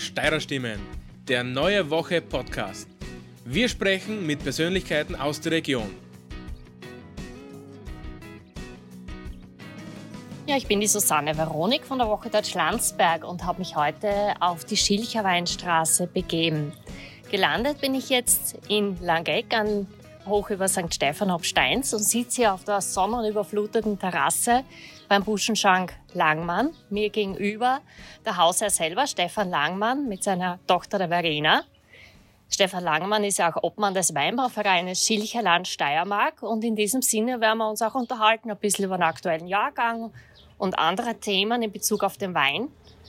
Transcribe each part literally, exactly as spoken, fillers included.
Steirerstimmen, der Neue Woche Podcast. Wir sprechen mit Persönlichkeiten aus der Region. Ja, ich bin die Susanne Veronik von der Woche Deutschlandsberg und habe mich heute auf die Schilcher Weinstraße begeben. Gelandet bin ich jetzt in Langeck an hoch über Sankt Stephan ob Steins und sitze hier auf der sonnenüberfluteten Terrasse beim Buschenschank Langmann. Mir gegenüber der Hausherr selber, Stefan Langmann, mit seiner Tochter der Verena. Stefan Langmann ist ja auch Obmann des Weinbauvereines Schilcher Land Steiermark und in diesem Sinne werden wir uns auch unterhalten, ein bisschen über den aktuellen Jahrgang und andere Themen in Bezug auf den Wein.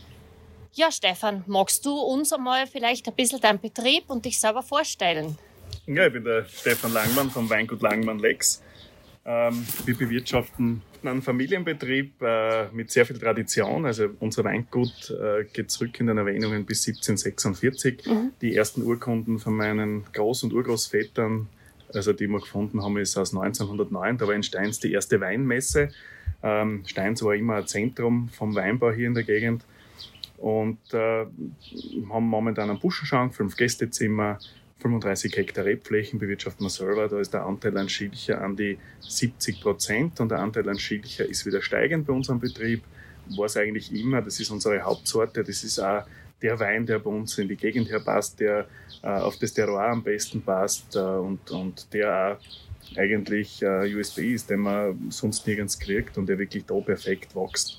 Ja, Stefan, magst du uns einmal vielleicht ein bisschen deinen Betrieb und dich selber vorstellen? Ja, ich bin der Stefan Langmann vom Weingut Langmann-Lex. Ähm, wir bewirtschaften einen Familienbetrieb äh, mit sehr viel Tradition. Also unser Weingut äh, geht zurück in den Erwähnungen bis siebzehnhundertsechsundvierzig. Mhm. Die ersten Urkunden von meinen Groß- und Urgroßvätern, also die wir gefunden haben, ist aus neunzehnhundertneun. Da war in Steins die erste Weinmesse. Ähm, Steins war immer ein Zentrum vom Weinbau hier in der Gegend. Und äh, haben momentan einen Buschenschank, fünf Gästezimmer, fünfunddreißig Hektar Rebflächen bewirtschaften wir selber. Da ist der Anteil an Schilcher an die siebzig Prozent und der Anteil an Schilcher ist wieder steigend bei unserem Betrieb. War es eigentlich immer, das ist unsere Hauptsorte, das ist auch der Wein, der bei uns in die Gegend her passt, der äh, auf das Terroir am besten passt äh, und, und der auch eigentlich äh, U S P ist, den man sonst nirgends kriegt und der wirklich da perfekt wächst.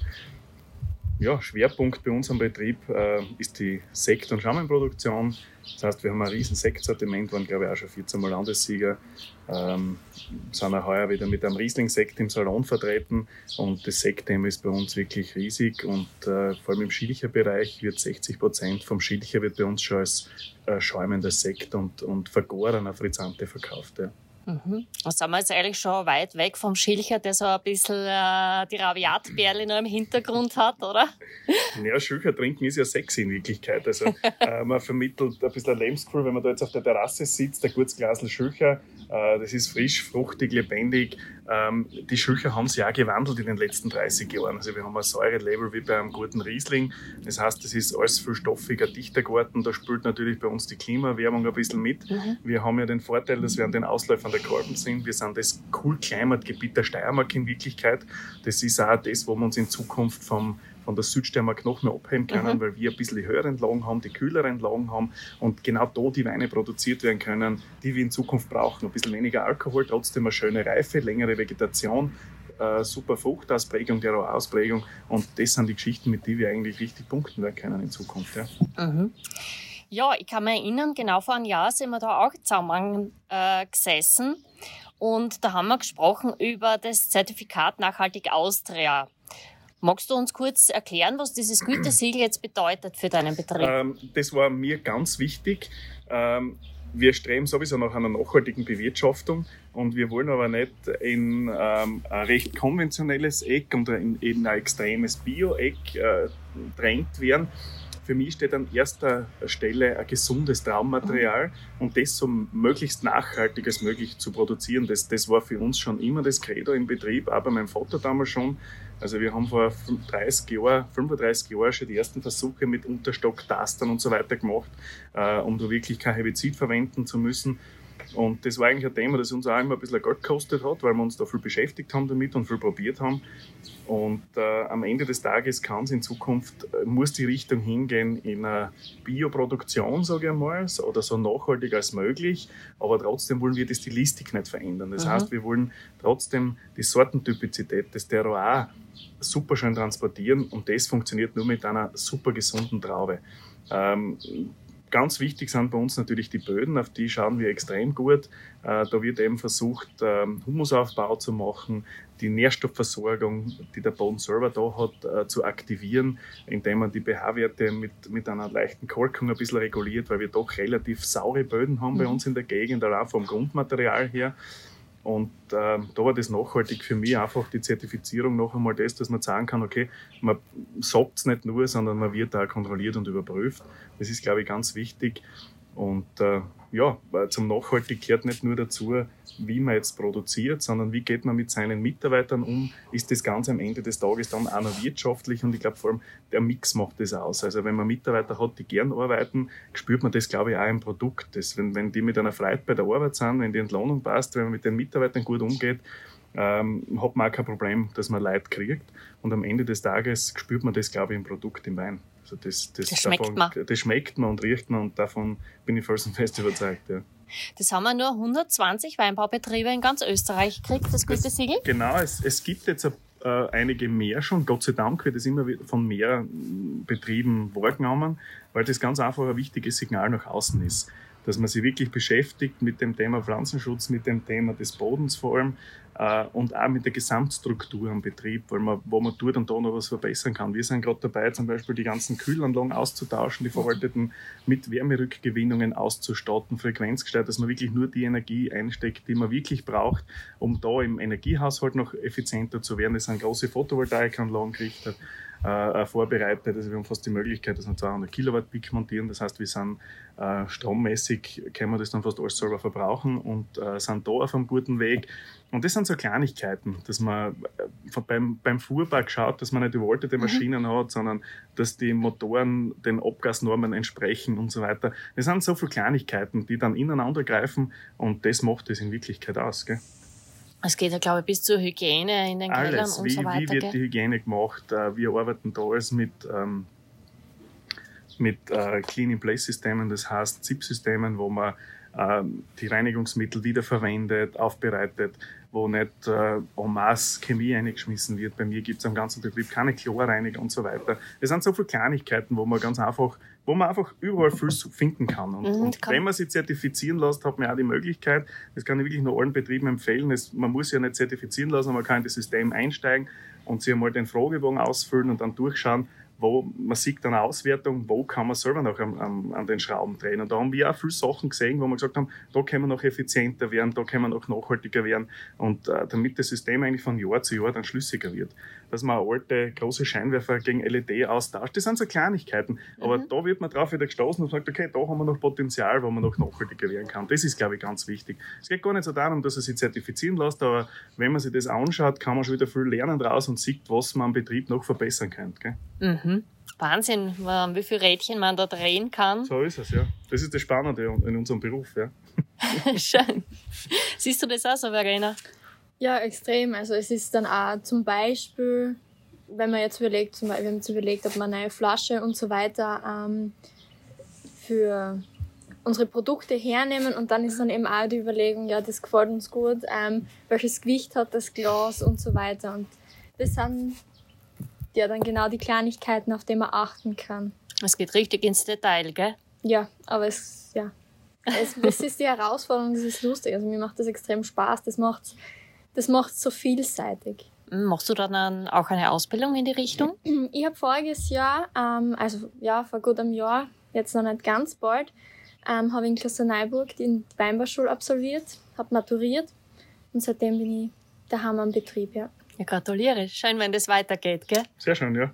Ja, Schwerpunkt bei unserem Betrieb äh, ist die Sekt- und Schaumweinproduktion. Das heißt, wir haben ein riesen Sektsortiment, waren glaube ich auch schon vierzehn Mal Landessieger. Ähm, sind auch heuer wieder mit einem Riesling-Sekt im Salon vertreten und das Sektthema ist bei uns wirklich riesig und äh, vor allem im Schilcher Bereich wird sechzig Prozent vom Schilcher wird bei uns schon als äh, schäumender Sekt und, und vergorener Frizzante verkauft. Ja. Mhm. Da sind wir jetzt eigentlich schon weit weg vom Schilcher, der so ein bisschen äh, die Raviatperle noch im Hintergrund hat, oder? Ja, Schilcher trinken ist ja sexy in Wirklichkeit. Also äh, man vermittelt ein bisschen ein Lebensgefühl, wenn man da jetzt auf der Terrasse sitzt, ein gutes Glas Schilcher, äh, das ist frisch, fruchtig, lebendig. Ähm, die Schilcher haben sich auch gewandelt in den letzten dreißig Jahren. Also wir haben ein Säurelevel wie bei einem guten Riesling. Das heißt, das ist alles viel stoffiger, dichter Garten. Da spielt natürlich bei uns die Klimaerwärmung ein bisschen mit. Mhm. Wir haben ja den Vorteil, dass wir an den Ausläufern der Kolben sind. Wir sind das Cool Climate Gebiet der Steiermark in Wirklichkeit. Das ist auch das, wo wir uns in Zukunft vom von der Südsteiermark noch mehr abheben können, mhm. weil wir ein bisschen die höheren Lagen haben, die kühleren Lagen haben und genau da die Weine produziert werden können, die wir in Zukunft brauchen. Ein bisschen weniger Alkohol, trotzdem eine schöne Reife, längere Vegetation, äh, super Fruchtausprägung, Terroirausprägung und das sind die Geschichten, mit denen wir eigentlich richtig punkten werden können in Zukunft. Ja. Mhm. Ja, ich kann mich erinnern, genau vor einem Jahr sind wir da auch zusammen äh, gesessen und da haben wir gesprochen über das Zertifikat Nachhaltig Austria. Magst du uns kurz erklären, was dieses Gütesiegel jetzt bedeutet für deinen Betrieb? Ähm, das war mir ganz wichtig. Ähm, wir streben sowieso nach einer nachhaltigen Bewirtschaftung und wir wollen aber nicht in ähm, ein recht konventionelles Eck und in, in ein extremes Bio-Eck äh, drängt werden. Für mich steht an erster Stelle ein gesundes Traummaterial und das so möglichst nachhaltig als möglich zu produzieren. Das, das war für uns schon immer das Credo im Betrieb, auch bei meinem Vater damals schon. Also wir haben vor dreißig Jahren, fünfunddreißig Jahren schon die ersten Versuche mit Unterstocktastern und so weiter gemacht, äh, um da wirklich kein Herbizid verwenden zu müssen. Und das war eigentlich ein Thema, das uns auch immer ein bisschen Geld gekostet hat, weil wir uns da viel beschäftigt haben damit und viel probiert haben. Und äh, am Ende des Tages kann es in Zukunft, äh, muss die Richtung hingehen in eine Bioproduktion, sage ich einmal, oder so nachhaltig als möglich. Aber trotzdem wollen wir die Stilistik nicht verändern. Das mhm. heißt, wir wollen trotzdem die Sortentypizität, das Terroir super schön transportieren und das funktioniert nur mit einer super gesunden Traube. Ähm, Ganz wichtig sind bei uns natürlich die Böden, auf die schauen wir extrem gut. Äh, da wird eben versucht, ähm, Humusaufbau zu machen, die Nährstoffversorgung, die der Boden selber da hat, äh, zu aktivieren, indem man die pH-Werte mit, mit einer leichten Kalkung ein bisschen reguliert, weil wir doch relativ saure Böden haben mhm. bei uns in der Gegend, auch vom Grundmaterial her. Und äh, da war das nachhaltig für mich einfach die Zertifizierung noch einmal das, dass man sagen kann, okay, man sagt es nicht nur, sondern man wird auch kontrolliert und überprüft. Das ist, glaube ich, ganz wichtig. Und äh, ja, zum Nachhaltig gehört nicht nur dazu, wie man jetzt produziert, sondern wie geht man mit seinen Mitarbeitern um, ist das Ganze am Ende des Tages dann auch noch wirtschaftlich, und ich glaube vor allem der Mix macht das aus. Also wenn man Mitarbeiter hat, die gern arbeiten, spürt man das, glaube ich, auch im Produkt. Das, wenn, wenn die mit einer Freude bei der Arbeit sind, wenn die Entlohnung passt, wenn man mit den Mitarbeitern gut umgeht, ähm, hat man auch kein Problem, dass man Leute kriegt, und am Ende des Tages spürt man das, glaube ich, im Produkt, im Wein. Also das, das, das, schmeckt davon, man. das schmeckt man und riecht man, und davon bin ich felsenfest überzeugt. Ja. Das haben wir nur hundertzwanzig Weinbaubetriebe in ganz Österreich gekriegt, das gute Siegel? Genau, es, es gibt jetzt äh, einige mehr schon. Gott sei Dank wird es immer von mehr Betrieben wahrgenommen, weil das ganz einfach ein wichtiges Signal nach außen ist. Dass man sich wirklich beschäftigt mit dem Thema Pflanzenschutz, mit dem Thema des Bodens vor allem äh, und auch mit der Gesamtstruktur am Betrieb, weil man, wo man tut und da noch was verbessern kann. Wir sind gerade dabei, zum Beispiel die ganzen Kühlanlagen auszutauschen, die veralteten mit Wärmerückgewinnungen auszustatten, frequenzgesteuert, dass man wirklich nur die Energie einsteckt, die man wirklich braucht, um da im Energiehaushalt noch effizienter zu werden. Es sind große Photovoltaikanlagen gerichtet. Äh, vorbereitet. Also wir haben fast die Möglichkeit, dass wir zweihundert Kilowatt Peak montieren. Das heißt, wir sind äh, strommäßig, können wir das dann fast alles selber verbrauchen und äh, sind da auf einem guten Weg. Und das sind so Kleinigkeiten, dass man äh, beim, beim Fuhrpark schaut, dass man nicht überaltete Maschinen mhm. hat, sondern dass die Motoren den Abgasnormen entsprechen und so weiter. Das sind so viele Kleinigkeiten, die dann ineinander greifen, und das macht das in Wirklichkeit aus. Gell? Es geht ja, glaube ich, bis zur Hygiene in den alles. Kellern und wie, so weiter. Wie wird gell? die Hygiene gemacht? Wir arbeiten da alles mit, ähm, mit äh, Clean-in-Place-Systemen, das heißt Z I P-Systemen, wo man ähm, die Reinigungsmittel wiederverwendet, aufbereitet, wo nicht äh, en masse Chemie eingeschmissen wird. Bei mir gibt es am ganzen Betrieb keine Chlorreiniger und so weiter. Es sind so viele Kleinigkeiten, wo man ganz einfach, wo man einfach überall viel finden kann. Und, Mhm, und kann- wenn man sich zertifizieren lässt, hat man auch die Möglichkeit, das kann ich wirklich nur allen Betrieben empfehlen, es, man muss ja nicht zertifizieren lassen, man kann in das System einsteigen und sich einmal den Fragebogen ausfüllen und dann durchschauen, wo man sieht dann eine Auswertung, wo kann man selber noch an, an, an den Schrauben drehen. Und da haben wir auch viele Sachen gesehen, wo wir gesagt haben, da können wir noch effizienter werden, da können wir noch nachhaltiger werden, und äh, damit das System eigentlich von Jahr zu Jahr dann schlüssiger wird. Dass man alte große Scheinwerfer gegen L E D austauscht, das sind so Kleinigkeiten. Aber Mhm. da wird man drauf wieder gestoßen und sagt, okay, da haben wir noch Potenzial, wo man noch nachhaltiger werden kann. Das ist, glaube ich, ganz wichtig. Es geht gar nicht so darum, dass er sich zertifizieren lässt, aber wenn man sich das anschaut, kann man schon wieder viel lernen draus und sieht, was man am Betrieb noch verbessern könnte. Gell? Mhm. Wahnsinn, wie viele Rädchen man da drehen kann. So ist es, ja. Das ist das Spannende in unserem Beruf, ja. Schön. Siehst du das auch so, Verena? Ja, extrem. Also es ist dann auch zum Beispiel, wenn man jetzt überlegt, zum Beispiel, wir haben jetzt überlegt, ob man eine Flasche und so weiter ähm, für unsere Produkte hernehmen, und dann ist dann eben auch die Überlegung, ja, das gefällt uns gut, ähm, welches Gewicht hat das Glas und so weiter. Und das sind ja dann genau die Kleinigkeiten, auf die man achten kann. Es geht richtig ins Detail, gell? Ja, aber es, ja, es, das ist die Herausforderung, das ist lustig. Also mir macht das extrem Spaß, das macht das macht's so vielseitig. Machst du dann auch eine Ausbildung in die Richtung? Ich habe voriges Jahr, ähm, also ja, vor gut einem Jahr, jetzt noch nicht ganz bald, ähm, habe ich in Klosterneuburg die Weinbauschule absolviert, habe maturiert, und seitdem bin ich daheim am Betrieb, ja. Ja, gratuliere. Schön, wenn das weitergeht, gell? Sehr schön, ja.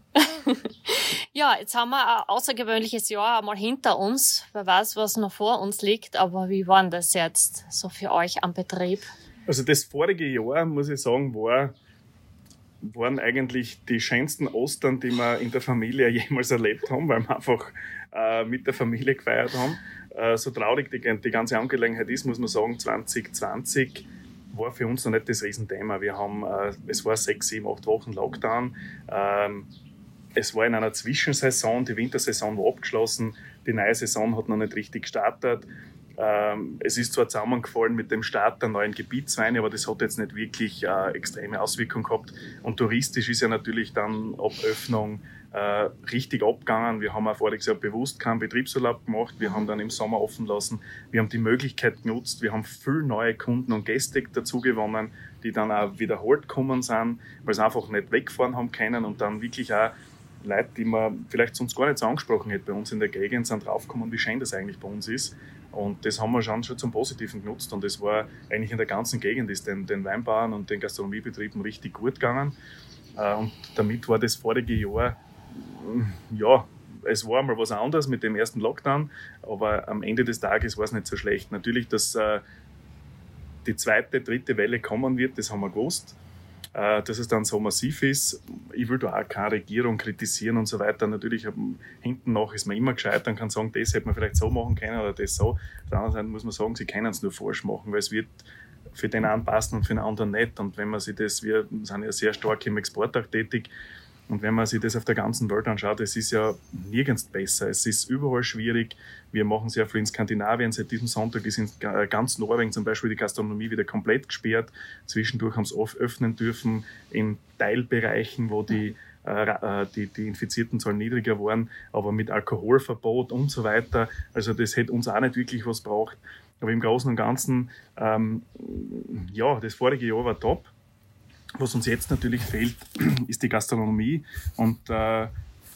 Ja, jetzt haben wir ein außergewöhnliches Jahr einmal hinter uns. Wer weiß, was noch vor uns liegt, aber wie war denn das jetzt so für euch am Betrieb? Also das vorige Jahr, muss ich sagen, war, waren eigentlich die schönsten Ostern, die wir in der Familie jemals erlebt haben, weil wir einfach äh, mit der Familie gefeiert haben. Äh, so traurig die, die ganze Angelegenheit ist, muss man sagen, zwanzig zwanzig war für uns noch nicht das Riesenthema. Wir haben, äh, es war sechs, sieben, acht Wochen Lockdown. Ähm, es war in einer Zwischensaison, die Wintersaison war abgeschlossen, die neue Saison hat noch nicht richtig gestartet. Ähm, es ist zwar zusammengefallen mit dem Start der neuen Gebietsweine, aber das hat jetzt nicht wirklich äh, extreme Auswirkungen gehabt. Und touristisch ist ja natürlich dann ab Öffnung äh, richtig abgegangen. Wir haben auch voriges Jahr bewusst keinen Betriebsurlaub gemacht. Wir haben dann im Sommer offen lassen. Wir haben die Möglichkeit genutzt. Wir haben viele neue Kunden und Gäste dazu gewonnen, die dann auch wiederholt gekommen sind, weil sie einfach nicht wegfahren haben können, und dann wirklich auch Leute, die man vielleicht sonst gar nicht so angesprochen hätte bei uns in der Gegend, sind draufgekommen, wie schön das eigentlich bei uns ist. Und das haben wir schon, schon zum Positiven genutzt. Und das war eigentlich in der ganzen Gegend, ist den, den Weinbauern und den Gastronomiebetrieben richtig gut gegangen. Und damit war das vorige Jahr, ja, es war mal was anderes mit dem ersten Lockdown, aber am Ende des Tages war es nicht so schlecht. Natürlich, dass äh, die zweite, dritte Welle kommen wird, das haben wir gewusst. Äh, dass es dann so massiv ist. Ich will da auch keine Regierung kritisieren und so weiter. Natürlich, hinten nach ist man immer gescheit und kann sagen, das hätte man vielleicht so machen können oder das so. Auf der anderen Seite muss man sagen, sie können es nur falsch machen, weil es wird für den einen passen und für den anderen nicht. Und wenn man sich das, wir sind ja sehr stark im Export auch tätig, und wenn man sich das auf der ganzen Welt anschaut, es ist ja nirgends besser. Es ist überall schwierig. Wir machen sehr viel in Skandinavien. Seit diesem Sonntag ist in ganz Norwegen zum Beispiel die Gastronomie wieder komplett gesperrt. Zwischendurch haben sie öffnen dürfen in Teilbereichen, wo die, äh, die, die infizierten Zahlen niedriger waren, aber mit Alkoholverbot und so weiter. Also das hätte uns auch nicht wirklich was gebracht. Aber im Großen und Ganzen, ähm, ja, das vorige Jahr war top. Was uns jetzt natürlich fehlt, ist die Gastronomie, und äh,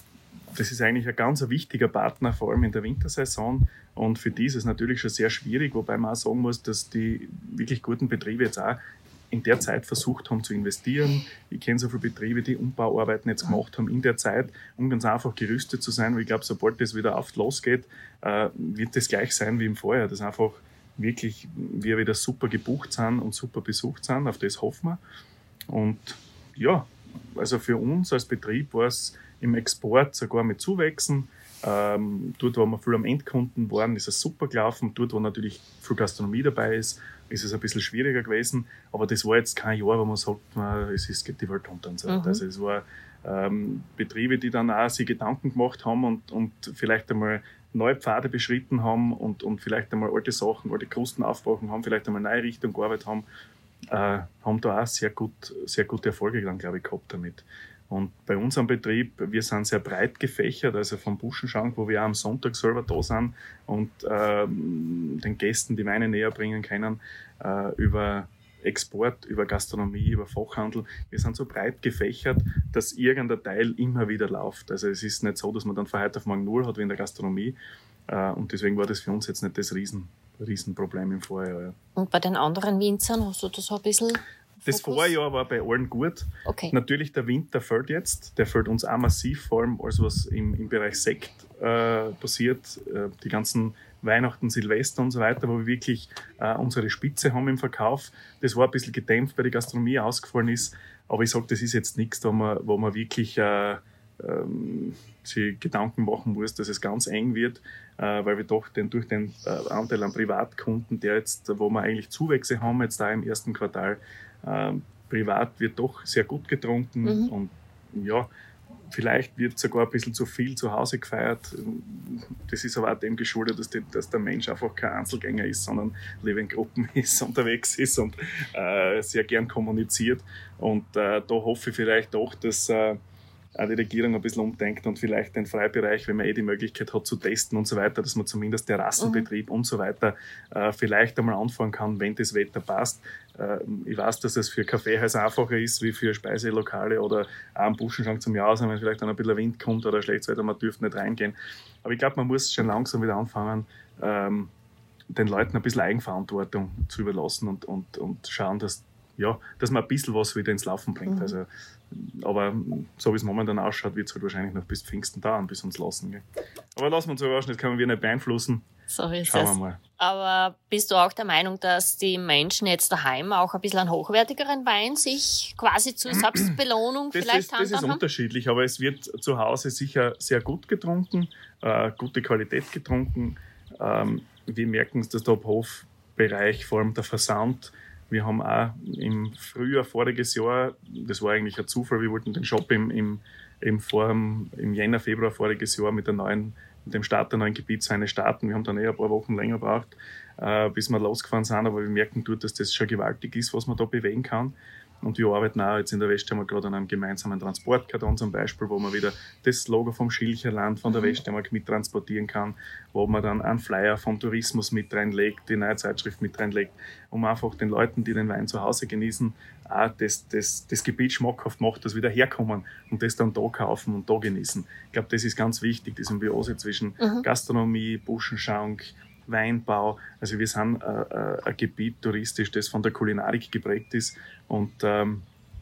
das ist eigentlich ein ganz wichtiger Partner, vor allem in der Wintersaison, und für die ist es natürlich schon sehr schwierig, wobei man auch sagen muss, dass die wirklich guten Betriebe jetzt auch in der Zeit versucht haben zu investieren. Ich kenne so viele Betriebe, die Umbauarbeiten jetzt gemacht haben in der Zeit, um ganz einfach gerüstet zu sein, weil ich glaube, sobald das wieder auf losgeht, äh, wird das gleich sein wie im Vorjahr, dass einfach wirklich wir wieder super gebucht sind und super besucht sind, auf das hoffen wir. Und ja, also für uns als Betrieb war es im Export sogar mit Zuwächsen. Ähm, dort, wo wir viel am Endkunden waren, ist es super gelaufen. Dort, wo natürlich viel Gastronomie dabei ist, ist es ein bisschen schwieriger gewesen. Aber das war jetzt kein Jahr, wo man sagt, man, es ist, geht die Welt unter und so weiter. Mhm. Also es war ähm, Betriebe, die dann auch sich Gedanken gemacht haben und, und vielleicht einmal neue Pfade beschritten haben und, und vielleicht einmal alte Sachen, alte Kosten aufgebrochen haben, vielleicht einmal eine neue Richtung gearbeitet haben. Äh, haben da auch sehr, gut, sehr gute Erfolge dann, glaube ich, gehabt damit. Und bei unserem Betrieb, wir sind sehr breit gefächert, also vom Buschenschank, wo wir auch am Sonntag selber da sind und äh, den Gästen die Weine näher bringen können, äh, über Export, über Gastronomie, über Fachhandel. Wir sind so breit gefächert, dass irgendein Teil immer wieder läuft. Also es ist nicht so, dass man dann von heute auf morgen null hat wie in der Gastronomie. Äh, und deswegen war das für uns jetzt nicht das Riesen Riesenproblem im Vorjahr. Ja. Und bei den anderen Winzern hast du da so ein bisschen Fokus? Das Vorjahr war bei allen gut. Okay. Natürlich der Winter fällt jetzt. Der fällt uns auch massiv, vor allem alles, was im, im Bereich Sekt äh, passiert. Äh, die ganzen Weihnachten, Silvester und so weiter, wo wir wirklich äh, unsere Spitze haben im Verkauf. Das war ein bisschen gedämpft, weil die Gastronomie ausgefallen ist. Aber ich sage, das ist jetzt nichts, wo man, wo man wirklich äh, ähm, sich Gedanken machen muss, dass es ganz eng wird, äh, weil wir doch den, durch den äh, Anteil an Privatkunden, der jetzt, wo wir eigentlich Zuwächse haben, jetzt da im ersten Quartal, äh, privat wird doch sehr gut getrunken. Mhm. Und ja, vielleicht wird sogar ein bisschen zu viel zu Hause gefeiert. Das ist aber auch dem geschuldet, dass, die, dass der Mensch einfach kein Einzelgänger ist, sondern lieber in Gruppen ist, unterwegs ist und äh, sehr gern kommuniziert. Und äh, da hoffe ich vielleicht doch, dass äh, auch die Regierung ein bisschen umdenkt und vielleicht den Freibereich, wenn man eh die Möglichkeit hat zu testen und so weiter, dass man zumindest Terrassenbetrieb mhm. und so weiter äh, vielleicht einmal anfangen kann, wenn das Wetter passt. Äh, ich weiß, dass es für Kaffeehäuser einfacher ist, wie für Speiselokale oder auch am Buschenschank zum Jahr, wenn vielleicht dann ein bisschen Wind kommt oder schlechtes Wetter, man dürfte nicht reingehen. Aber ich glaube, man muss schon langsam wieder anfangen, ähm, den Leuten ein bisschen Eigenverantwortung zu überlassen und, und, und schauen, dass, ja, dass man ein bisschen was wieder ins Laufen bringt. Mhm. Also, aber so wie es momentan ausschaut, wird es halt wahrscheinlich noch bis Pfingsten dauern, bis uns lassen. Gell? Aber lassen wir uns überraschen, das können wir nicht beeinflussen. So ist Schauen es. wir mal. Aber bist du auch der Meinung, dass die Menschen jetzt daheim auch ein bisschen einen hochwertigeren Wein sich quasi zur Selbstbelohnung das vielleicht ist, Das ist haben? unterschiedlich, aber es wird zu Hause sicher sehr gut getrunken, äh, gute Qualität getrunken. Ähm, wir merken es, dass der Hofbereich, vor allem der Versand, wir haben auch im Frühjahr voriges Jahr, das war eigentlich ein Zufall, wir wollten den Shop im, im, im, vor, im Jänner, Februar voriges Jahr mit, der neuen, mit dem Start der neuen Gebietsweine starten. Wir haben dann eh ein paar Wochen länger gebraucht, äh, bis wir losgefahren sind, aber wir merken dort, dass das schon gewaltig ist, was man da bewegen kann. Und wir arbeiten auch jetzt in der Weststeiermark gerade an einem gemeinsamen Transportkarton zum Beispiel, wo man wieder das Logo vom Schilcherland von der mhm. Weststeiermark mittransportieren kann, wo man dann einen Flyer vom Tourismus mit reinlegt, die neue Zeitschrift mit reinlegt, um einfach den Leuten, die den Wein zu Hause genießen, auch das, das, das Gebiet schmackhaft macht, dass wieder herkommen und das dann da kaufen und da genießen. Ich glaube, das ist ganz wichtig, die Symbiose zwischen mhm. Gastronomie, Buschenschank, Weinbau. Also wir sind äh, äh, ein Gebiet touristisch, das von der Kulinarik geprägt ist. Und ähm,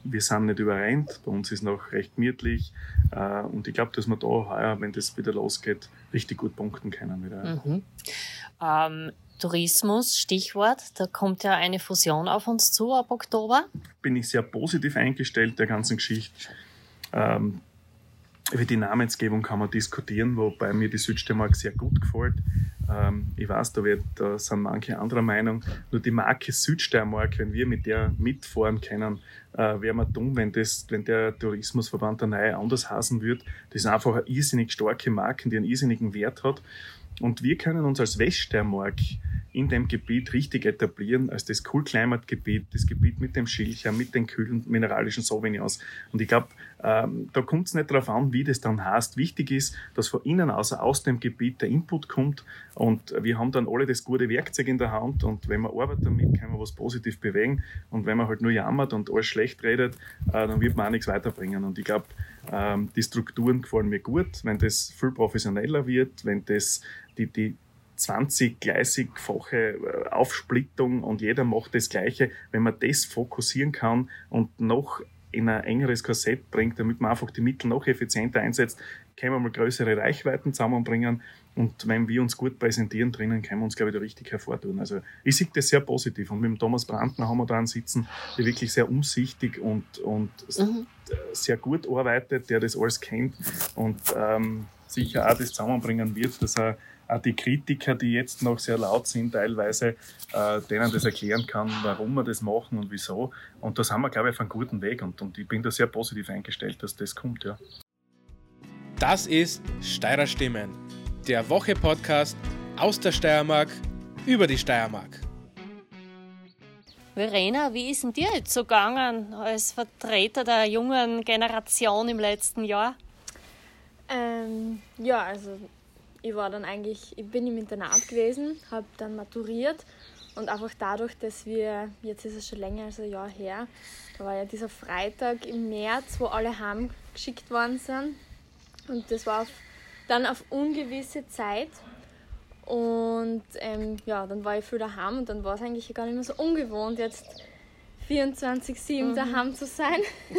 wir sind nicht überrennt, bei uns ist noch recht gemütlich äh, und ich glaube, dass wir da heuer, wenn das wieder losgeht, richtig gut punkten können wieder. Mhm. Ähm, Tourismus, Stichwort, da kommt ja eine Fusion auf uns zu ab Oktober. Bin ich sehr positiv eingestellt der ganzen Geschichte. Ähm, über die Namensgebung kann man diskutieren, wobei mir die Südsteiermark sehr gut gefällt. Ähm, ich weiß, da, wird, da sind manche anderer Meinung. Nur die Marke Südsteiermark, wenn wir mit der mitfahren können, äh, wäre man dumm, wenn, das, wenn der Tourismusverband der neue anders heißen würde. Das ist einfach eine irrsinnig starke Marke, die einen irrsinnigen Wert hat. Und wir können uns als Weststeiermark in dem Gebiet richtig etablieren, als das Cool-Climate-Gebiet, das Gebiet mit dem Schilcher, mit den kühlen mineralischen Sauvignons. Und ich glaube, ähm, da kommt es nicht darauf an, wie das dann heißt. Wichtig ist, dass von innen aus, aus dem Gebiet der Input kommt und wir haben dann alle das gute Werkzeug in der Hand und wenn man arbeitet damit, kann man was positiv bewegen und wenn man halt nur jammert und alles schlecht redet, äh, dann wird man auch nichts weiterbringen. Und ich glaube, ähm, die Strukturen gefallen mir gut, wenn das viel professioneller wird, wenn das die, die zwanzig-gleisigfache Aufsplittung und jeder macht das Gleiche, wenn man das fokussieren kann und noch in ein engeres Korsett bringt, damit man einfach die Mittel noch effizienter einsetzt, können wir mal größere Reichweiten zusammenbringen und wenn wir uns gut präsentieren drinnen, können wir uns, glaube ich, da richtig hervortun. Also ich sehe das sehr positiv und mit dem Thomas Brandner haben wir da einen sitzen, der wirklich sehr umsichtig und, und mhm. sehr gut arbeitet, der das alles kennt und ähm, sicher auch das zusammenbringen wird, dass er auch die Kritiker, die jetzt noch sehr laut sind, teilweise, äh, denen das erklären kann, warum wir das machen und wieso. Und da sind wir, glaube ich, auf einem guten Weg. Und, und ich bin da sehr positiv eingestellt, dass das kommt, ja. Das ist Steirer Stimmen, der Woche-Podcast aus der Steiermark über die Steiermark. Verena, wie ist denn dir jetzt so gegangen als Vertreter der jungen Generation im letzten Jahr? Ähm, ja, also ich war dann eigentlich, ich bin im Internat gewesen, habe dann maturiert und einfach dadurch, dass wir, jetzt ist es schon länger als ein Jahr her, da war ja dieser Freitag im März, wo alle heimgeschickt worden sind und das war auf, dann auf ungewisse Zeit und ähm, ja, dann war ich viel daheim und dann war es eigentlich gar nicht mehr so ungewohnt, jetzt vierundzwanzig sieben mhm. daheim zu sein.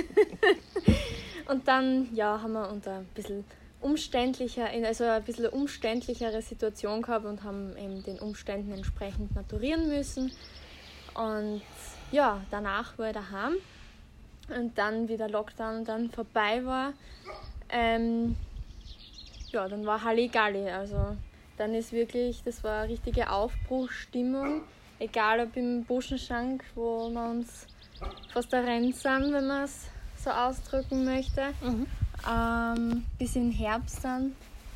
Und dann ja, haben wir unter ein bisschen umständlicher, also ein bisschen umständlichere Situation gehabt und haben eben den Umständen entsprechend maturieren müssen. Und ja, danach war ich daheim und dann, wie der Lockdown dann vorbei war, ähm, ja, dann war Halligalli. Also dann ist wirklich, das war eine richtige Aufbruchsstimmung, egal ob im Buschenschank, wo wir uns fast errennt sind, wenn man es so ausdrücken möchte. Mhm. Ähm, bis in Herbst dann.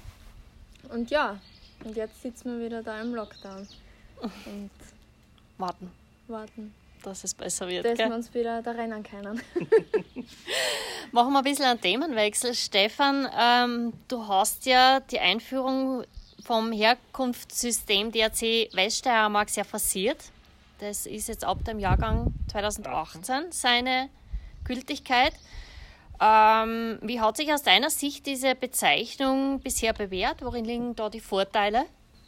Und ja, und jetzt sitzen wir wieder da im Lockdown. Und warten. Warten. Dass es besser wird. Dass gell? wir uns wieder da rennen können. Machen wir ein bisschen einen Themenwechsel. Stefan, ähm, du hast ja die Einführung vom Herkunftssystem D R C Weststeiermark sehr forciert. Das ist jetzt ab dem Jahrgang zweitausendachtzehn seine Gültigkeit. Ähm, wie hat sich aus deiner Sicht diese Bezeichnung bisher bewährt? Worin liegen da die Vorteile?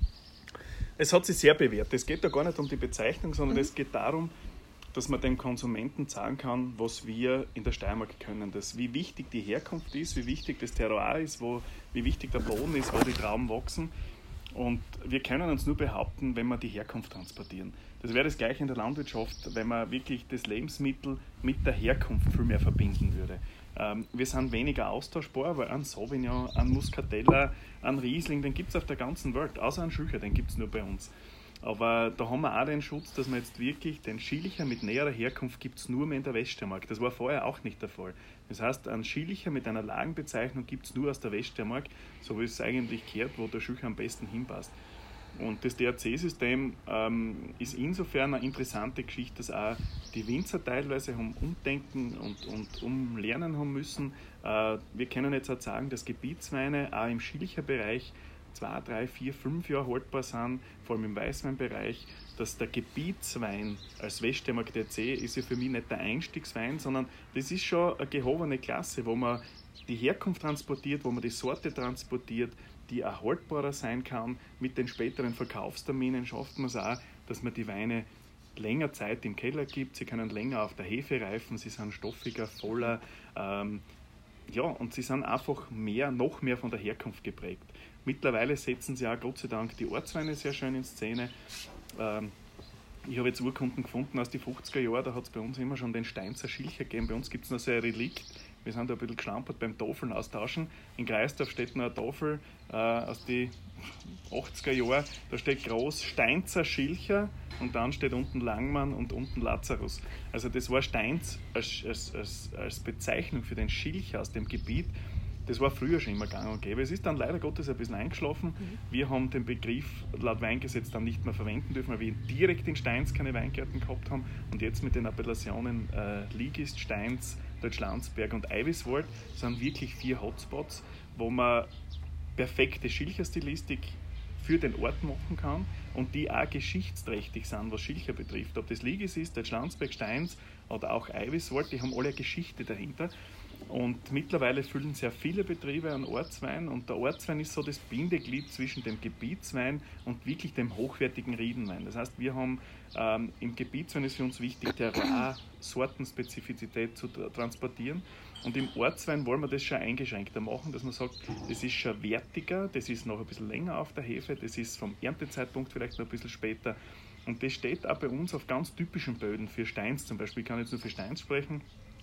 Es hat sich sehr bewährt. Es geht da gar nicht um die Bezeichnung, sondern mhm. es geht darum, dass man dem Konsumenten sagen kann, was wir in der Steiermark können. Das, wie wichtig die Herkunft ist, wie wichtig das Terroir ist, wo, wie wichtig der Boden ist, wo die Trauben wachsen. Und wir können uns nur behaupten, wenn wir die Herkunft transportieren. Das wäre das Gleiche in der Landwirtschaft, wenn man wirklich das Lebensmittel mit der Herkunft viel mehr verbinden würde. Ähm, wir sind weniger austauschbar, weil ein Sauvignon, ein Muscatella, ein Riesling, den gibt es auf der ganzen Welt, außer ein Schilcher, den gibt es nur bei uns. Aber da haben wir auch den Schutz, dass man jetzt wirklich den Schilcher mit näherer Herkunft gibt es nur mehr in der Weststeiermark. Das war vorher auch nicht der Fall. Das heißt, einen Schilcher mit einer Lagenbezeichnung gibt es nur aus der Weststeiermark, so wie es eigentlich gehört, wo der Schilcher am besten hinpasst. Und das D R C-System ähm, ist insofern eine interessante Geschichte, dass auch die Winzer teilweise haben umdenken und, und umlernen haben müssen. Äh, wir können jetzt auch sagen, dass Gebietsweine auch im Schilcherbereich zwei, drei, vier, fünf Jahre haltbar sind, vor allem im Weißweinbereich, dass der Gebietswein als Weststeiermark D R C ist ja für mich nicht der Einstiegswein, sondern das ist schon eine gehobene Klasse, wo man die Herkunft transportiert, wo man die Sorte transportiert, die auch haltbarer sein kann. Mit den späteren Verkaufsterminen schafft man es auch, dass man die Weine länger Zeit im Keller gibt, sie können länger auf der Hefe reifen, sie sind stoffiger, voller, ähm, ja, und sie sind einfach mehr, noch mehr von der Herkunft geprägt. Mittlerweile setzen sie auch Gott sei Dank die Ortsweine sehr schön in Szene. Ähm, ich habe jetzt Urkunden gefunden aus den fünfziger Jahren, da hat es bei uns immer schon den Steinzer Schilcher gegeben. Bei uns gibt es noch so ein Relikt. Wir sind da ein bisschen geschlampert beim Tafeln austauschen. In Greisdorf steht noch eine Tafel äh, aus den achtziger Jahren. Da steht groß Steinzer Schilcher und dann steht unten Langmann und unten Lazarus. Also das war Steins als, als, als, als Bezeichnung für den Schilcher aus dem Gebiet. Das war früher schon immer gang und gäbe. Es ist dann leider Gottes ein bisschen eingeschlafen. Mhm. Wir haben den Begriff laut Weingesetz dann nicht mehr verwenden dürfen, weil wir direkt in Steins keine Weingärten gehabt haben. Und jetzt mit den Appellationen äh, Ligist, Steins, Deutschlandsberg und Eiviswald sind wirklich vier Hotspots, wo man perfekte Schilcherstilistik für den Ort machen kann und die auch geschichtsträchtig sind, was Schilcher betrifft. Ob das Ligis ist, Deutschlandsberg, Steins oder auch Eiviswald, die haben alle eine Geschichte dahinter. Und mittlerweile füllen sehr viele Betriebe an Ortswein und der Ortswein ist so das Bindeglied zwischen dem Gebietswein und wirklich dem hochwertigen Riedenwein. Das heißt, wir haben ähm, im Gebietswein ist für uns wichtig, Terroir-Sortenspezifizität zu tra- transportieren und im Ortswein wollen wir das schon eingeschränkter machen, dass man sagt, das ist schon wertiger, das ist noch ein bisschen länger auf der Hefe, das ist vom Erntezeitpunkt vielleicht noch ein bisschen später und das steht auch bei uns auf ganz typischen Böden für Steins zum Beispiel, ich kann jetzt nur für Steins sprechen.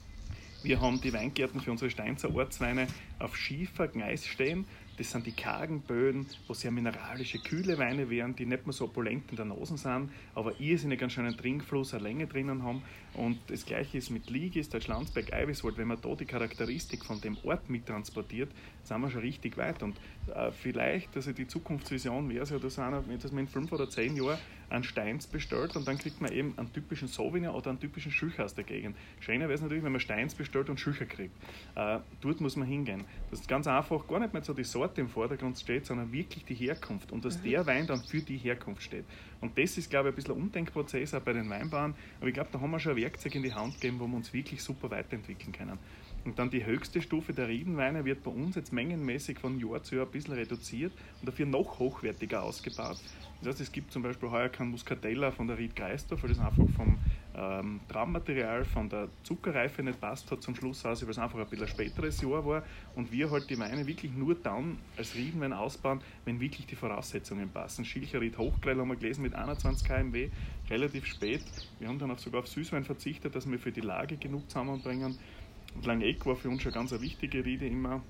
Wir haben die Weingärten für unsere Steinzer Ortsweine auf Schiefer, Gneis stehen. Das sind die kargen Böden, wo sehr mineralische, kühle Weine wären, die nicht mehr so opulent in der Nase sind, aber irrsinnig einen schönen Trinkfluss, eine Länge drinnen haben. Und das Gleiche ist mit Ligis, Deutschlandsberg, Eiviswald. Wenn man da die Charakteristik von dem Ort mittransportiert, sind wir schon richtig weit. Und äh, vielleicht, also die Zukunftsvision wäre es ja, dass man in fünf oder zehn Jahren einen Steins bestellt und dann kriegt man eben einen typischen Sauvignon oder einen typischen Schilcher aus der Gegend. Schöner wäre es natürlich, wenn man Steins bestellt und Schilcher kriegt. Äh, dort muss man hingehen. Das ist ganz einfach, gar nicht mehr so die Sorte im Vordergrund steht, sondern wirklich die Herkunft und dass mhm. der Wein dann für die Herkunft steht. Und das ist, glaube ich, ein bisschen ein Umdenkprozess auch bei den Weinbauern, aber ich glaube, da haben wir schon ein Werkzeug in die Hand gegeben, wo wir uns wirklich super weiterentwickeln können. Und dann die höchste Stufe der Riedenweine wird bei uns jetzt mengenmäßig von Jahr zu Jahr ein bisschen reduziert und dafür noch hochwertiger ausgebaut. Das heißt, es gibt zum Beispiel heuer keinen Muscatella von der Ried Greisdorf, weil das einfach vom ähm, Traummaterial, von der Zuckerreife nicht passt hat zum Schluss aus, weil es einfach ein bisschen ein späteres Jahr war und wir halt die Weine wirklich nur dann als Riedenwein ausbauen, wenn wirklich die Voraussetzungen passen. Schilcher Ried Hochgreil haben wir gelesen mit einundzwanzig Kilometer pro Stunde, relativ spät. Wir haben dann auch sogar auf Süßwein verzichtet, dass wir für die Lage genug zusammenbringen. Und Langegg war für uns schon ganz eine wichtige Riede immer,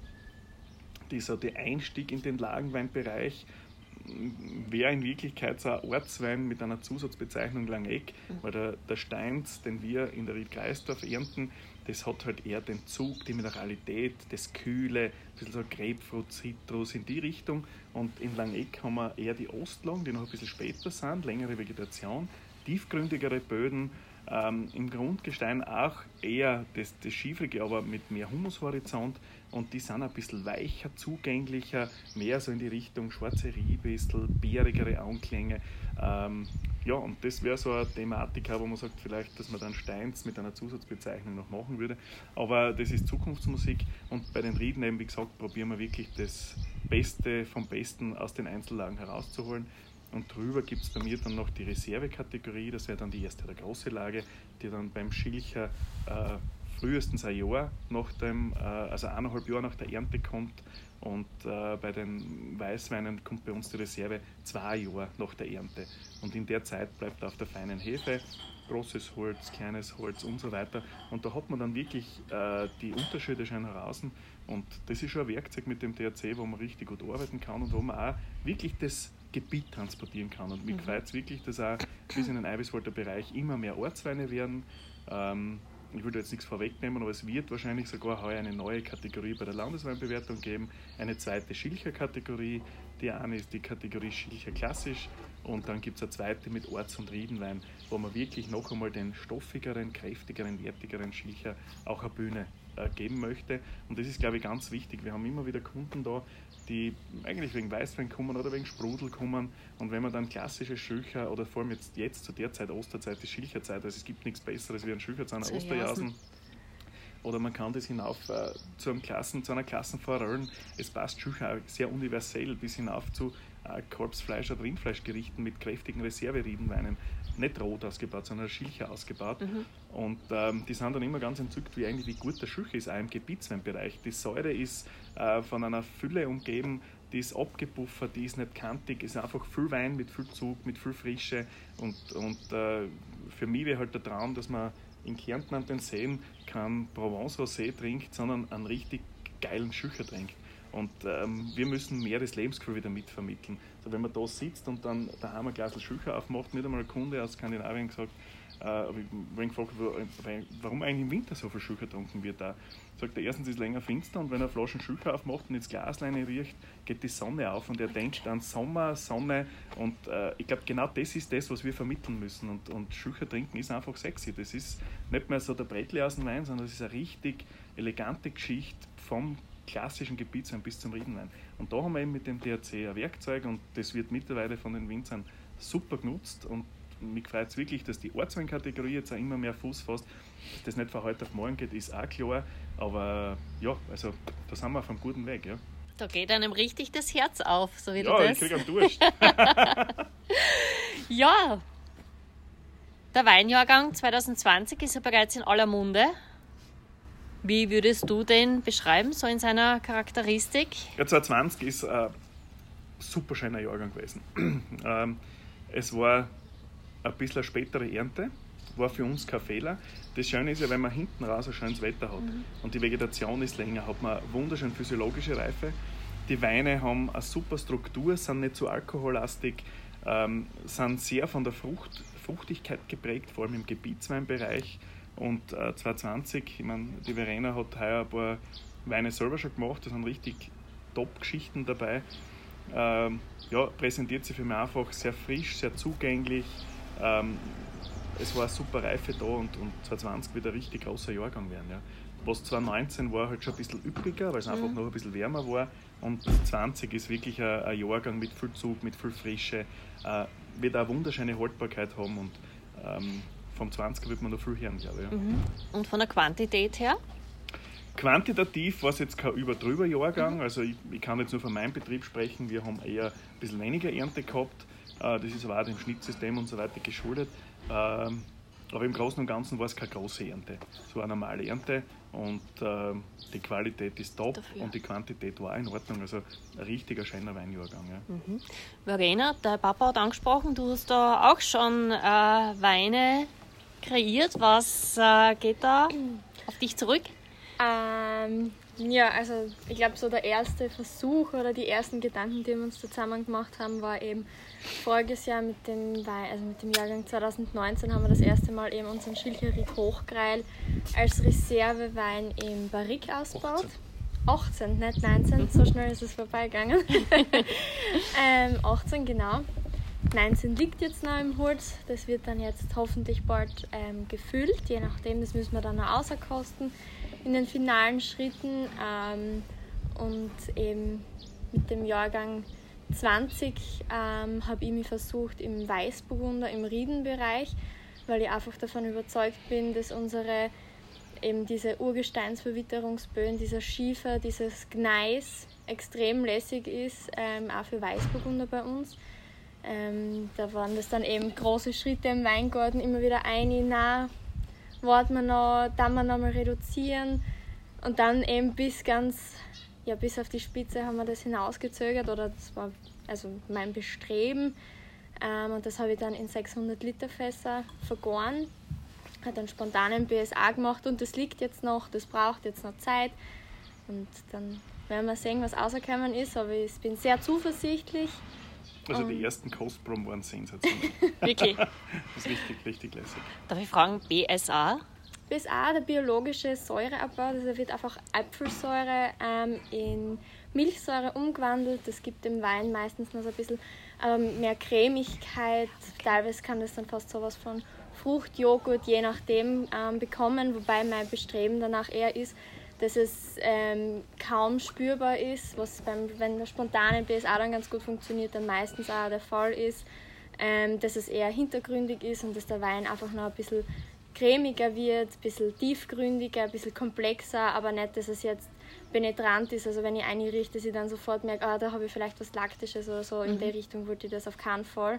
die so der Einstieg in den Lagenweinbereich wäre in Wirklichkeit so ein Ortswein mit einer Zusatzbezeichnung Langegg, weil der, der Steins, den wir in der Ried Greisdorf ernten, das hat halt eher den Zug, die Mineralität, das Kühle, ein bisschen so Grapefruit, Zitrus in die Richtung. Und in Langegg haben wir eher die Ostlagen, die noch ein bisschen später sind, längere Vegetation, tiefgründigere Böden, ähm, im Grundgestein auch eher das, das Schiefrige, aber mit mehr Humushorizont und die sind ein bisschen weicher, zugänglicher, mehr so in die Richtung schwarze Riebistel, bärigere Anklänge. Ähm, ja, und das wäre so eine Thematik, wo man sagt, vielleicht, dass man dann Steins mit einer Zusatzbezeichnung noch machen würde. Aber das ist Zukunftsmusik und bei den Rieden eben, wie gesagt, probieren wir wirklich das Beste vom Besten aus den Einzellagen herauszuholen. Und drüber gibt es bei mir dann noch die Reservekategorie, das wäre dann die erste, der große Lage, die dann beim Schilcher äh, frühestens ein Jahr nach dem, äh, also eineinhalb Jahre nach der Ernte kommt und äh, bei den Weißweinen kommt bei uns die Reserve zwei Jahre nach der Ernte. Und in der Zeit bleibt er auf der feinen Hefe, großes Holz, kleines Holz und so weiter. Und da hat man dann wirklich äh, die Unterschiede schon heraus. Und das ist schon ein Werkzeug mit dem T H C, wo man richtig gut arbeiten kann und wo man auch wirklich das Gebiet transportieren kann. Und mich mhm. freut es wirklich, dass auch bis in den Eiviswalder Bereich immer mehr Ortsweine werden. Ähm, ich will da jetzt nichts vorwegnehmen, aber es wird wahrscheinlich sogar heuer eine neue Kategorie bei der Landesweinbewertung geben, eine zweite Schilcher-Kategorie. Die eine ist die Kategorie Schilcher klassisch und dann gibt es eine zweite mit Orts- und Riedenwein, wo man wirklich noch einmal den stoffigeren, kräftigeren, wertigeren Schilcher auch eine Bühne äh, geben möchte. Und das ist, glaube ich, ganz wichtig. Wir haben immer wieder Kunden da, die eigentlich wegen Weißwein kommen oder wegen Sprudel kommen. Und wenn man dann klassische Schilcher oder vor allem jetzt, jetzt zu der Zeit, Osterzeit, die Schilcherzeit, also es gibt nichts Besseres wie ein Schilcher zu einer Osterjausen. Oder man kann das hinauf äh, zu, einem Klassen, zu einer Klassenforellen. Es passt Schilcher auch sehr universell bis hinauf zu äh, Kalbsfleisch- oder Rindfleischgerichten mit kräftigen Reserveriedenweinen. nicht rot ausgebaut, sondern als Schilcher ausgebaut. Mhm. Und ähm, die sind dann immer ganz entzückt, wie eigentlich wie gut der Schilcher ist, auch im Gebietsweinbereich. Die Säure ist äh, von einer Fülle umgeben, die ist abgepuffert, die ist nicht kantig, ist einfach viel Wein mit viel Zug, mit viel Frische. Und, und äh, für mich wäre halt der Traum, dass man in Kärnten an den Seen kein Provence-Rosé trinkt, sondern einen richtig geilen Schilcher trinkt. Und ähm, wir müssen mehr das Lebensgefühl wieder mitvermitteln. Also wenn man da sitzt und dann daheim ein Glas Schilcher aufmacht, nicht einmal ein Kunde aus Skandinavien gesagt, äh, ich habe gefragt, warum eigentlich im Winter so viel Schilcher getrunken wird. Da sagt er, erstens ist es länger finster und wenn er Flaschen Schilcher aufmacht und ins Glas riecht, geht die Sonne auf und er denkt an Sommer, Sonne und äh, ich glaube, genau das ist das, was wir vermitteln müssen. Und, und Schilcher trinken ist einfach sexy. Das ist nicht mehr so der Bretli aus dem Wein, sondern es ist eine richtig elegante Geschichte vom klassischen Gebietswein bis zum Riedenwein. Und da haben wir eben mit dem T H C ein Werkzeug und das wird mittlerweile von den Winzern super genutzt und mich freut es wirklich, dass die Ortsweinkategorie jetzt auch immer mehr Fuß fasst. Dass das nicht von heute auf morgen geht, ist auch klar, aber ja, also da sind wir auf einem guten Weg. Ja, da geht einem richtig das Herz auf, so wie ja, du das... Ja, ich kriege einen Durst. Ja, der Weinjahrgang zwanzig zwanzig ist ja bereits in aller Munde. Wie würdest du den beschreiben, so in seiner Charakteristik? Ja, zwanzig zwanzig ist ein super schöner Jahrgang gewesen. ähm, es war ein bisschen eine spätere Ernte, war für uns kein Fehler. Das Schöne ist ja, wenn man hinten raus ein schönes Wetter hat mhm. und die Vegetation ist länger, hat man wunderschön physiologische Reife. Die Weine haben eine super Struktur, sind nicht so alkohollastig, ähm, sind sehr von der Frucht, Fruchtigkeit geprägt, vor allem im Gebietsweinbereich. Und äh, zwanzig zwanzig, ich meine, die Verena hat heuer ein paar Weine selber schon gemacht, da sind richtig Top-Geschichten dabei. Ähm, ja, präsentiert sie für mich einfach sehr frisch, sehr zugänglich. Ähm, es war eine super Reife da und, und zwanzig zwanzig wird ein richtig großer Jahrgang werden. Ja. Was zwanzig neunzehn war halt schon ein bisschen üppiger, weil es mhm. einfach noch ein bisschen wärmer war. Und zwanzig ist wirklich ein, ein Jahrgang mit viel Zug, mit viel Frische, äh, wird auch eine wunderschöne Haltbarkeit haben und ähm, vom zwanziger wird man noch viel hören, glaube ich. Ja. Mhm. Und von der Quantität her? Quantitativ war es jetzt kein Über-Drüber-Jahrgang, mhm. also ich, ich kann jetzt nur von meinem Betrieb sprechen, wir haben eher ein bisschen weniger Ernte gehabt, äh, das ist aber auch dem Schnittsystem und so weiter geschuldet, ähm, aber im Großen und Ganzen war es keine große Ernte, es war eine normale Ernte und äh, die Qualität ist top Dafür. Und die Quantität war auch in Ordnung, also ein richtiger schöner Weinjahrgang. Ja. Mhm. Verena, der Papa hat angesprochen, du hast da auch schon äh, Weine kreiert, was äh, geht da auf dich zurück? Ähm, ja, also ich glaube, so der erste Versuch oder die ersten Gedanken, die wir uns da zusammen gemacht haben, war eben voriges Jahr mit dem Wein, also mit dem Jahrgang zwanzig neunzehn haben wir das erste Mal eben unseren Schilcher Ried Hochgreil als Reservewein im Barrique ausgebaut. achtzehn, nicht neunzehn, so schnell ist es vorbeigegangen. ähm, achtzehn, genau. neunzehn liegt jetzt noch im Holz, das wird dann jetzt hoffentlich bald ähm, gefüllt, je nachdem, das müssen wir dann noch außerkosten in den finalen Schritten ähm, und eben mit dem Jahrgang zwanzig ähm, habe ich mich versucht im Weißburgunder, im Riedenbereich, weil ich einfach davon überzeugt bin, dass unsere eben diese Urgesteinsverwitterungsböen, dieser Schiefer, dieses Gneis extrem lässig ist, ähm, auch für Weißburgunder bei uns. Ähm, da waren das dann eben große Schritte im Weingarten, immer wieder ein, na, warten wir noch, dann wir noch mal reduzieren und dann eben bis ganz, ja bis auf die Spitze haben wir das hinausgezögert oder das war also mein Bestreben ähm, und das habe ich dann in sechshundert Liter Fässer vergoren, hat dann spontan ein B S A gemacht und das liegt jetzt noch, das braucht jetzt noch Zeit und dann werden wir sehen, was rausgekommen ist, aber ich bin sehr zuversichtlich. Also die ersten Kostproben waren sensationell. Wirklich? Das ist richtig, richtig lässig. Darf ich fragen, B S A? B S A, der biologische Säureabbau, also wird einfach Apfelsäure ähm, in Milchsäure umgewandelt. Das gibt dem Wein meistens noch so ein bisschen ähm, mehr Cremigkeit. Teilweise kann das dann fast sowas von Fruchtjoghurt, je nachdem, ähm, bekommen. Wobei mein Bestreben danach eher ist, dass es ähm, kaum spürbar ist, was beim, wenn der spontane B S A dann ganz gut funktioniert, dann meistens auch der Fall ist, ähm, dass es eher hintergründig ist und dass der Wein einfach noch ein bisschen cremiger wird, ein bisschen tiefgründiger, ein bisschen komplexer, aber nicht, dass es jetzt penetrant ist. Also wenn ich einrieche, dass ich dann sofort merke, ah, da habe ich vielleicht was Laktisches oder so, in mhm. der Richtung wollte ich das auf keinen Fall.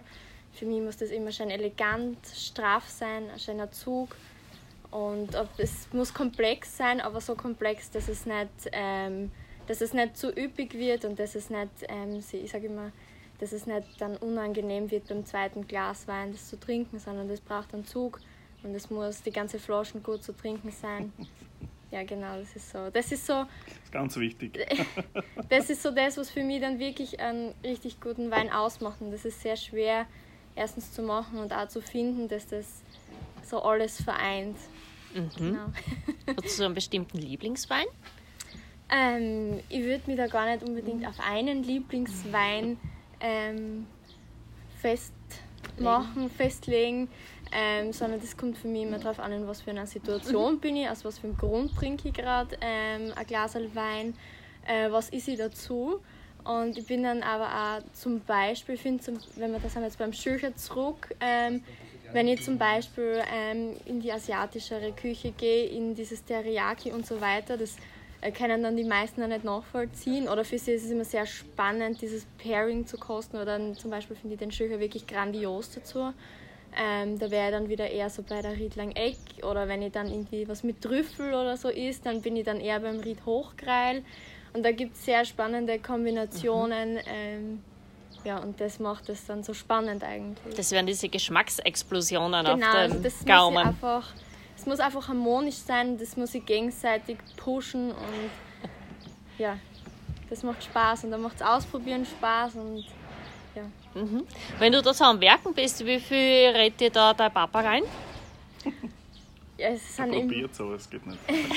für mich muss das immer schön elegant, straff sein, ein schöner Zug. Und es muss komplex sein, aber so komplex, dass es nicht, ähm, dass es nicht zu üppig wird und dass es nicht, ähm, ich sage immer, dass es nicht dann unangenehm wird beim zweiten Glas Wein, das zu trinken, sondern das braucht einen Zug und es muss die ganze Flaschen gut zu trinken sein. Ja, genau, das ist so. Das ist so. Das ist ganz wichtig. Das ist so das, was für mich dann wirklich einen richtig guten Wein ausmacht. Und das ist sehr schwer, erstens zu machen und auch zu finden, dass das so alles vereint. Mhm. Genau. Hast du einen bestimmten Lieblingswein? Ähm, ich würde mich da gar nicht unbedingt auf einen Lieblingswein ähm, festmachen, festlegen, ähm, sondern das kommt für mich immer darauf an, in was für einer Situation bin ich, aus was für einem Grund trinke ich gerade ähm, ein Glas Wein, äh, was ist ich dazu. Und ich bin dann aber auch zum Beispiel, finde, wenn wir das haben jetzt beim Schilcher zurück, ähm, wenn ich zum Beispiel ähm, in die asiatischere Küche gehe, in dieses Teriyaki und so weiter, das äh, können dann die meisten auch nicht nachvollziehen. Oder für sie ist es immer sehr spannend, dieses Pairing zu kosten. Oder dann, zum Beispiel finde ich den Schilcher wirklich grandios dazu. Ähm, da wäre ich dann wieder eher so bei der Ried Langegg. Oder wenn ich dann irgendwie was mit Trüffel oder so isst, dann bin ich dann eher beim Ried Hochgreil. Und da gibt es sehr spannende Kombinationen. Mhm. Ähm, Ja, und das macht es dann so spannend eigentlich. Das wären diese Geschmacksexplosionen genau, auf dem also das Gaumen. Muss einfach, es muss einfach harmonisch sein, das muss sich gegenseitig pushen und ja, das macht Spaß und dann macht es Ausprobieren Spaß und ja. Mhm. Wenn du da so am Werken bist, wie viel redet dir da dein Papa rein? Ja, es sind probiert so, es geht nicht.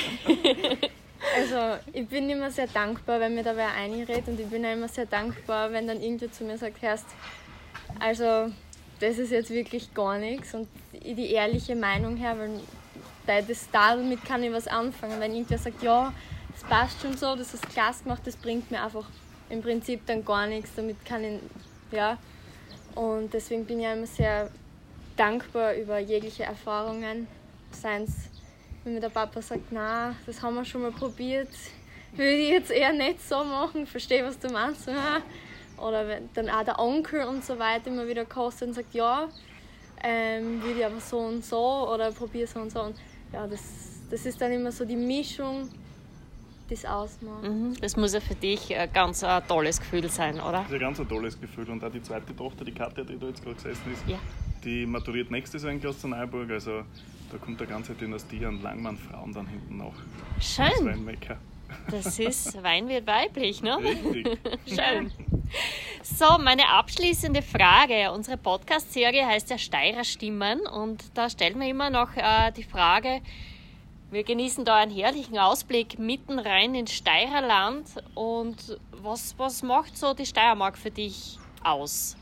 Also ich bin immer sehr dankbar, wenn mir da wer einredet und ich bin auch immer sehr dankbar, wenn dann irgendwer zu mir sagt, Herrst, also das ist jetzt wirklich gar nichts und die ehrliche Meinung her, weil das damit kann ich was anfangen. Wenn irgendwer sagt, ja, das passt schon so, das hast du klasse gemacht, das bringt mir einfach im Prinzip dann gar nichts, damit kann ich, ja. Und deswegen bin ich immer sehr dankbar über jegliche Erfahrungen, seien es wenn mir der Papa sagt, na, das haben wir schon mal probiert, würde ich jetzt eher nicht so machen, verstehe, was du meinst. Oder wenn dann auch der Onkel und so weiter immer wieder kostet und sagt, ja, ähm, würde ich aber so und so oder probiere so und so. Und ja, das, das ist dann immer so die Mischung, die es ausmacht. Mhm. Das muss ja für dich ein ganz ein tolles Gefühl sein, oder? Das ist ein ganz ein tolles Gefühl. Und auch die zweite Tochter, die Katja, die da jetzt gerade gesessen ist, ja. die maturiert nächstes Jahr in Klosterneuburg. Also da kommt eine ganze Dynastie an Langmann-Frauen dann hinten nach. Schön. Das Weinmecker. Das ist Wein wird weiblich, ne? Richtig. Schön. So, meine abschließende Frage. Unsere Podcast-Serie heißt ja Steirer Stimmen und da stellen wir immer noch äh, die Frage, wir genießen da einen herrlichen Ausblick mitten rein ins Steirerland und was, was macht so die Steiermark für dich aus?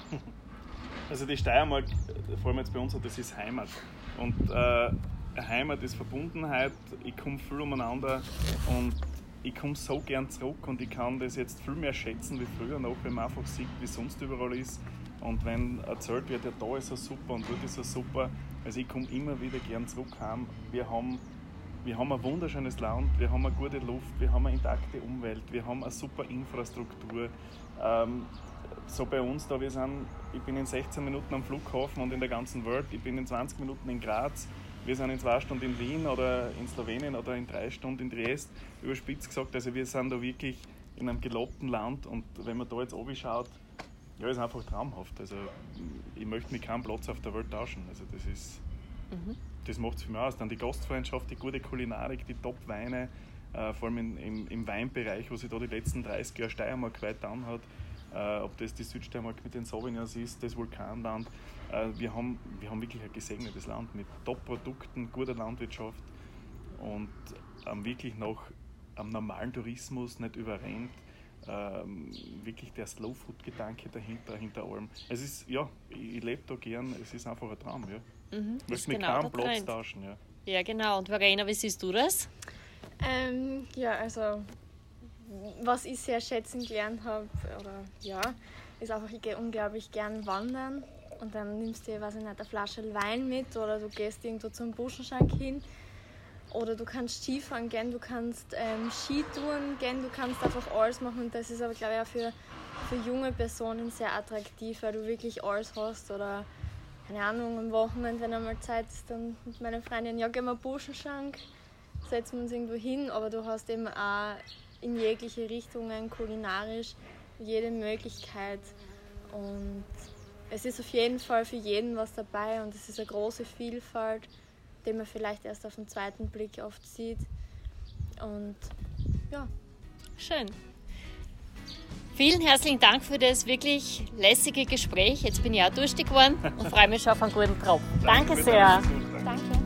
Also die Steiermark, vor allem jetzt bei uns, das ist Heimat. Und äh, Heimat ist Verbundenheit, ich komme viel umeinander und ich komme so gern zurück und ich kann das jetzt viel mehr schätzen wie früher noch, wenn man einfach sieht, wie es sonst überall ist. Und wenn erzählt wird, ja, da ist so super und dort ist so super, also ich komme immer wieder gern zurück heim. Wir haben, wir haben ein wunderschönes Land, wir haben eine gute Luft, wir haben eine intakte Umwelt, wir haben eine super Infrastruktur. Ähm, so bei uns da, wir sind, ich bin in sechzehn Minuten am Flughafen und in der ganzen Welt, ich bin in zwanzig Minuten in Graz, wir sind in zwei Stunden in Wien oder in Slowenien oder in drei Stunden in Triest, überspitzt gesagt, also wir sind da wirklich in einem gelobten Land und wenn man da jetzt oben schaut, ja, ist einfach traumhaft, also ich möchte mit keinem Platz auf der Welt tauschen, also das ist, mhm. das macht es für mich aus, dann die Gastfreundschaft, die gute Kulinarik, die Top-Weine, äh, vor allem in, im, im Weinbereich, wo sich da die letzten dreißig Jahre Steiermark weit an hat. Uh, ob das die Südsteiermark mit den Sauvignons ist, das Vulkanland. Uh, wir, haben, wir haben wirklich ein gesegnetes Land mit Top-Produkten, guter Landwirtschaft und um, wirklich noch am normalen Tourismus nicht überrennt. Um, wirklich der Slow-Food-Gedanke dahinter, hinter allem. Es ist, ja, ich, ich lebe da gern, es ist einfach ein Traum. Ja. Mhm, ich möchte mit genau keinem Platz Trend. tauschen. Ja. ja, genau. Und Verena, wie siehst du das? Ähm, ja, also was ich sehr schätzen gelernt habe, oder ja, ist einfach, ich gehe unglaublich gern wandern und dann nimmst du, weiß ich nicht, eine Flasche Wein mit oder du gehst irgendwo zum Buschenschank hin oder du kannst Skifahren gehen, du kannst ähm, Skitouren gehen, du kannst einfach alles machen und das ist aber, glaube ich, auch für, für junge Personen sehr attraktiv, weil du wirklich alles hast oder, keine Ahnung, am Wochenende, wenn einmal Zeit ist, dann mit meiner Freundin, ja, gehen wir Buschenschank, setzen wir uns irgendwo hin, aber du hast eben auch in jegliche Richtungen kulinarisch jede Möglichkeit und es ist auf jeden Fall für jeden was dabei und es ist eine große Vielfalt, die man vielleicht erst auf den zweiten Blick oft sieht. Und ja. Schön. Vielen herzlichen Dank für das wirklich lässige Gespräch. Jetzt bin ich auch durstig geworden und freue mich schon auf einen guten Tropfen. Danke sehr. Danke.